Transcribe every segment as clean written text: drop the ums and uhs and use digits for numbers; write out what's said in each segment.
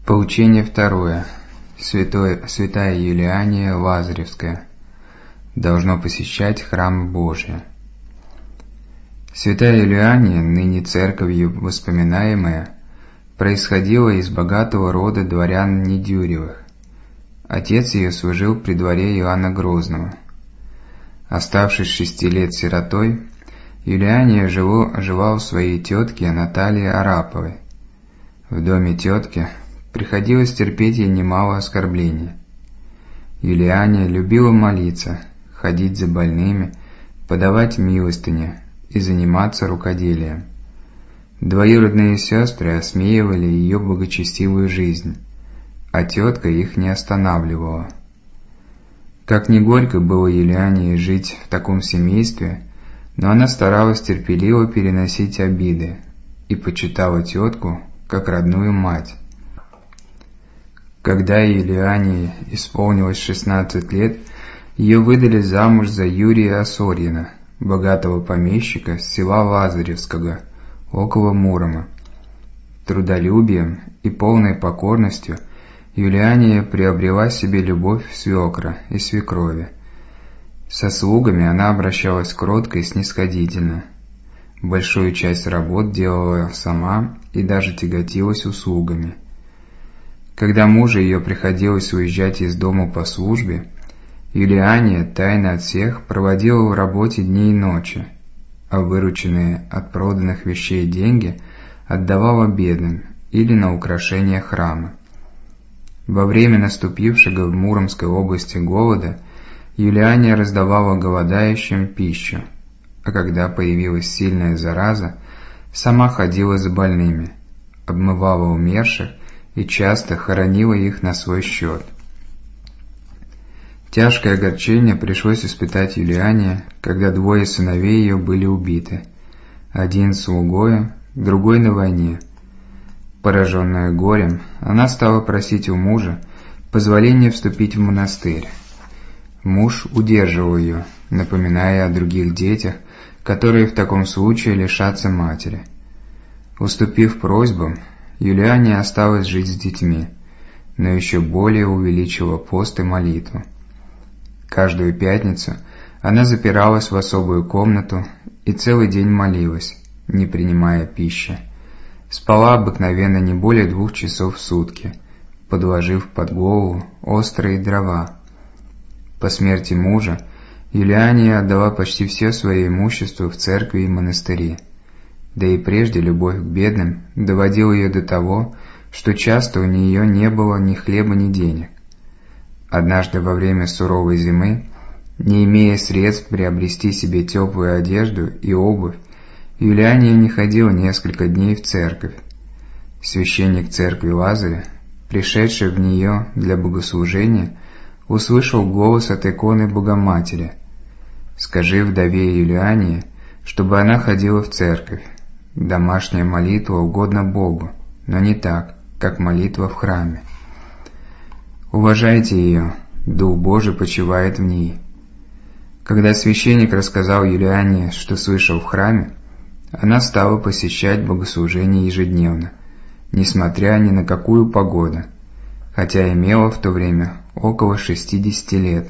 Поучение второе. Святая Юлиания Лазаревская должно посещать храмы Божии. Святая Юлиания, ныне церковью воспоминаемая, происходила из богатого рода дворян Недюревых. Отец ее служил при дворе Иоанна Грозного. Оставшись 6 лет сиротой, Юлиания жила у своей тетки Натальи Араповой. В доме тетки приходилось терпеть ей немало оскорблений. Юлиания любила молиться, ходить за больными, подавать милостыни и заниматься рукоделием. Двоюродные сестры осмеивали ее благочестивую жизнь, а тетка их не останавливала. Как ни горько было Юлиании жить в таком семействе, но она старалась терпеливо переносить обиды и почитала тетку как родную мать. Когда Юлиании исполнилось 16 лет, ее выдали замуж за Юрия Осорьина, богатого помещика с села Лазаревского, около Мурома. Трудолюбием и полной покорностью Юлиания приобрела себе любовь свекра и свекрови. Со слугами она обращалась кротко и снисходительно. Большую часть работ делала сама и даже тяготилась услугами. Когда мужу ее приходилось уезжать из дома по службе, Юлиания тайно от всех проводила в работе дни и ночи, а вырученные от проданных вещей деньги отдавала бедным или на украшение храма. Во время наступившего в Муромской области голода Юлиания раздавала голодающим пищу, а когда появилась сильная зараза, сама ходила за больными, обмывала умерших и часто хоронила их на свой счет. Тяжкое огорчение пришлось испытать Юлиане, когда 2 сыновей ее были убиты, один слугою, другой на войне. Пораженная горем, она стала просить у мужа позволения вступить в монастырь. Муж удерживал ее, напоминая о других детях, которые в таком случае лишатся матери. Уступив просьбам, Юлиания осталась жить с детьми, но еще более увеличила пост и молитву. Каждую пятницу она запиралась в особую комнату и целый день молилась, не принимая пищи. Спала обыкновенно не более 2 часов в сутки, подложив под голову острые дрова. По смерти мужа Юлиания отдала почти все свое имущество в церкви и монастыри. Да и прежде любовь к бедным доводила ее до того, что часто у нее не было ни хлеба, ни денег. Однажды во время суровой зимы, не имея средств приобрести себе теплую одежду и обувь, Юлиания не ходила несколько дней в церковь. Священник церкви Лазаря, пришедший в нее для богослужения, услышал голос от иконы Богоматери: «Скажи вдове Юлиании, чтобы она ходила в церковь. Домашняя молитва угодна Богу, но не так, как молитва в храме. Уважайте ее, Дух Божий почивает в ней». Когда священник рассказал Юлиане, что слышал в храме, она стала посещать богослужение ежедневно, несмотря ни на какую погоду, хотя имела в то время около 60 лет.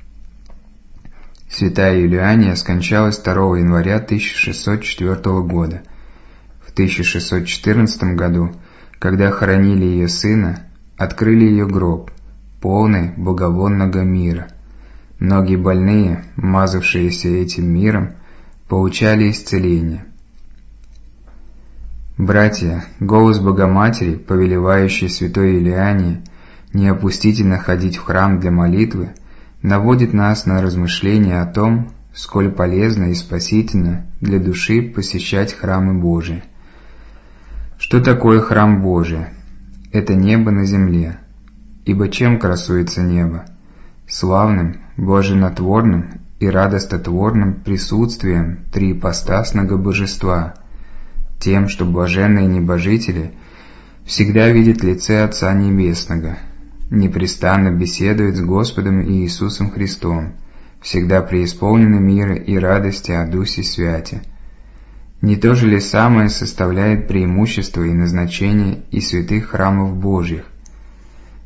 Святая Юлиания скончалась 2 января 1604 года. В 1614 году, когда хоронили ее сына, открыли ее гроб, полный благовонного мира. Многие больные, мазавшиеся этим миром, получали исцеление. Братья, голос Богоматери, повелевающий святой Юлиании неопустительно ходить в храм для молитвы, наводит нас на размышления о том, сколь полезно и спасительно для души посещать храмы Божии. Что такое храм Божий? Это небо на земле. Ибо чем красуется небо? Славным, блаженотворным и радостотворным присутствием триипостасного божества, тем, что блаженные небожители всегда видят лице Отца Небесного, непрестанно беседуют с Господом Иисусом Христом, всегда преисполнены мира и радости о Духе Святе. Не то же ли самое составляет преимущество и назначение и святых храмов Божьих,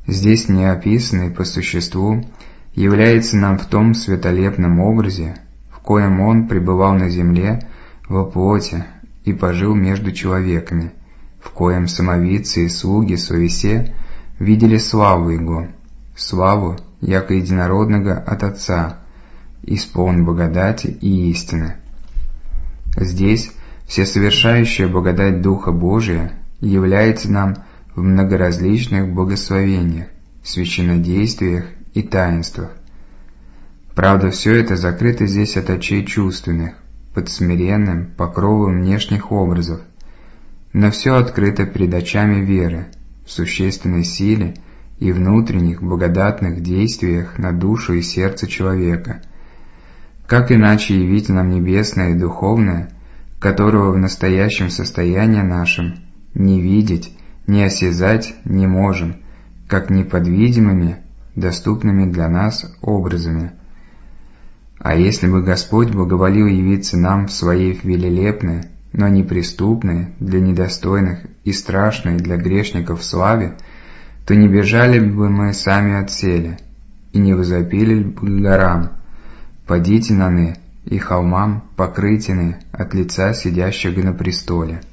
здесь неописанный по существу, является нам в том светолепном образе, в коем Он пребывал на земле во плоти и пожил между человеками, в коем самовидцы и слуги свои все видели славу Его, славу, яко единородного от Отца, исполн благодати и истины. Здесь всесовершающая благодать Духа Божия является нам в многоразличных благословениях, священнодействиях и таинствах. Правда, все это закрыто здесь от очей чувственных, под смиренным покровом внешних образов, но все открыто перед очами веры, в существенной силе и внутренних благодатных действиях на душу и сердце человека. Как иначе явить нам небесное и духовное, которого в настоящем состоянии нашем не видеть, не осязать не можем, как неподвидимыми, доступными для нас образами? А если бы Господь благоволил явиться нам в Своей велелепной, но неприступной для недостойных и страшной для грешников славе, то не бежали бы мы сами отселе, и не возопили бы к горам: «Падите наны», и холмам покрытины от лица сидящего на престоле.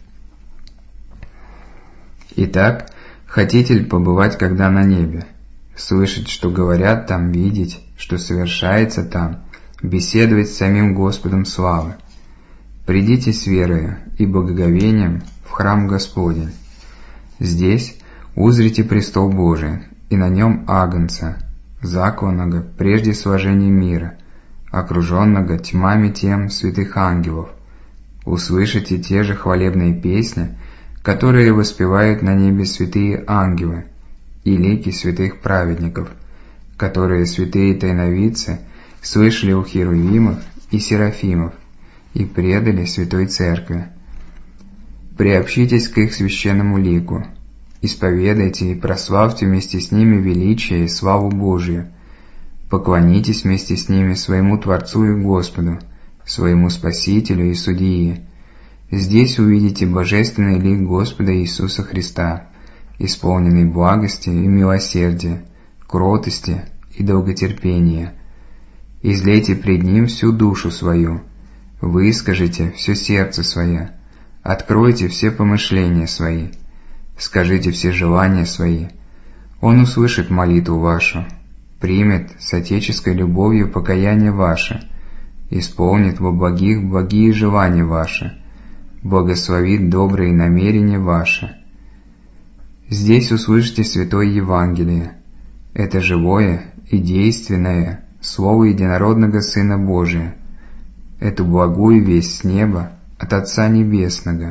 Итак, хотите ли побывать когда на небе, слышать, что говорят там, видеть, что совершается там, беседовать с самим Господом славы? Придите с верою и благоговением в храм Господень. Здесь узрите престол Божий, и на нем Агнца, закланного прежде сложения мира, окруженного тьмами тем святых ангелов. Услышите те же хвалебные песни, которые воспевают на небе святые ангелы, и лики святых праведников, которые святые тайновидцы слышали у херувимов и серафимов и предали Святой Церкви. Приобщитесь к их священному лику, исповедайте и прославьте вместе с ними величие и славу Божию, поклонитесь вместе с ними своему Творцу и Господу, своему Спасителю и Судьи. Здесь увидите божественный лик Господа Иисуса Христа, исполненный благости и милосердия, кротости и долготерпения. Излейте пред Ним всю душу свою, выскажите все сердце свое, откройте все помышления свои, скажите все желания свои. Он услышит молитву вашу, примет с отеческой любовью покаяние ваше, исполнит во благих благие желания ваши, благословит добрые намерения ваши. Здесь услышите Святое Евангелие. Это живое и действенное Слово Единородного Сына Божия, эту благую весть с неба от Отца Небесного.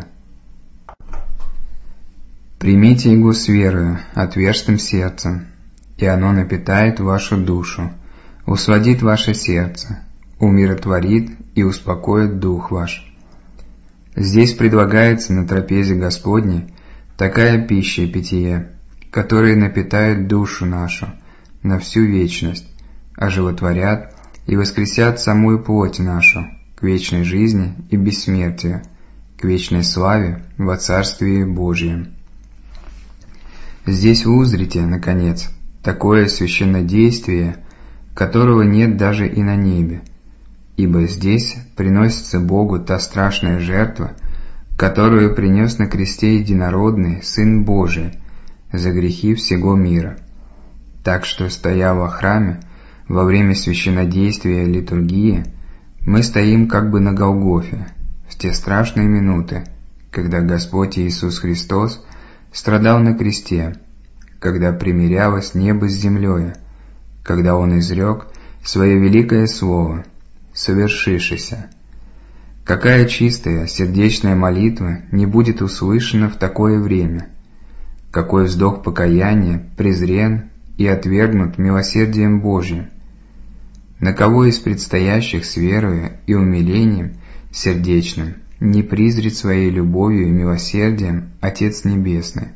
Примите Его с верою, отверстым сердцем, и оно напитает вашу душу, усладит ваше сердце, умиротворит и успокоит дух ваш. Здесь предлагается на трапезе Господней такая пища и питье, которые напитают душу нашу на всю вечность, оживотворят и воскресят самую плоть нашу к вечной жизни и бессмертию, к вечной славе во Царствии Божьем. Здесь вы узрите, наконец, такое священнодействие, которого нет даже и на небе, ибо здесь приносится Богу та страшная жертва, которую принес на кресте единородный Сын Божий за грехи всего мира. Так что, стоя во храме, во время священнодействия литургии, мы стоим как бы на Голгофе, в те страшные минуты, когда Господь Иисус Христос страдал на кресте, когда примирялось небо с землею, когда Он изрек свое великое слово «совершившееся». Какая чистая, сердечная молитва не будет услышана в такое время? Какой вздох покаяния презрен и отвергнут милосердием Божьим? На кого из предстоящих с верою и умилением сердечным не призрит своей любовью и милосердием Отец Небесный?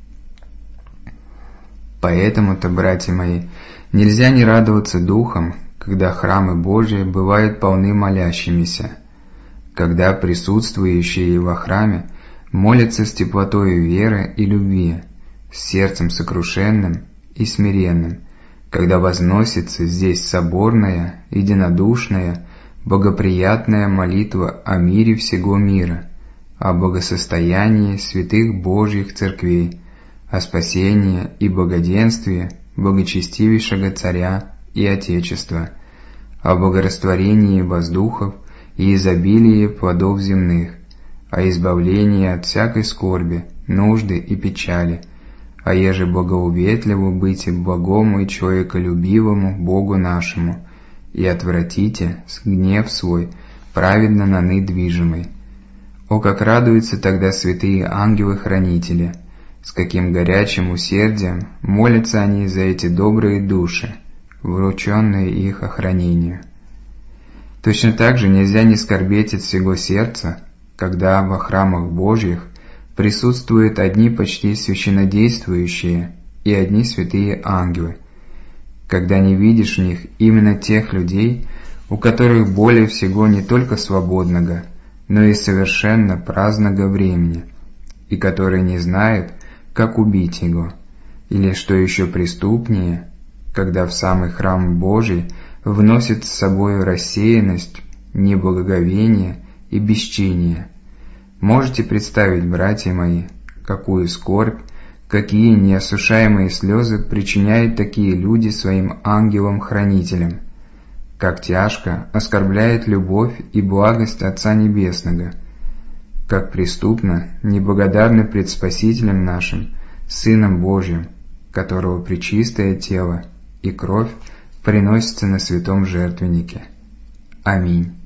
Поэтому-то, братья мои, нельзя не радоваться духом, когда храмы Божии бывают полны молящимися, когда присутствующие во храме молятся с теплотою веры и любви, с сердцем сокрушенным и смиренным, когда возносится здесь соборная, единодушная, богоприятная молитва о мире всего мира, о благосостоянии святых Божьих церквей, о спасении и благоденствии благочестивейшего Царя и Отечества, о благорастворении воздухов и изобилии плодов земных, о избавлении от всякой скорби, нужды и печали, а еже благоуветливо быть благому и человеколюбивому Богу нашему, и отвратите гнев свой, праведно наны движимый. О, как радуются тогда святые ангелы-хранители, с каким горячим усердием молятся они за эти добрые души, врученные их охранению. Точно так же нельзя не скорбеть от всего сердца, когда во храмах Божьих присутствуют одни почти священнодействующие и одни святые ангелы, когда не видишь в них именно тех людей, у которых более всего не только свободного, но и совершенно праздного времени, и которые не знают, как убить его, или, что еще преступнее, когда в самый храм Божий вносит с собой рассеянность, неблагоговение и бесчиние. Можете представить, братья мои, какую скорбь, какие неосушаемые слезы причиняют такие люди своим ангелам-хранителям, как тяжко оскорбляет любовь и благость Отца Небесного, как преступно, неблагодарны пред Спасителем нашим, Сыном Божьим, которого пречистое тело и кровь приносятся на святом жертвеннике. Аминь.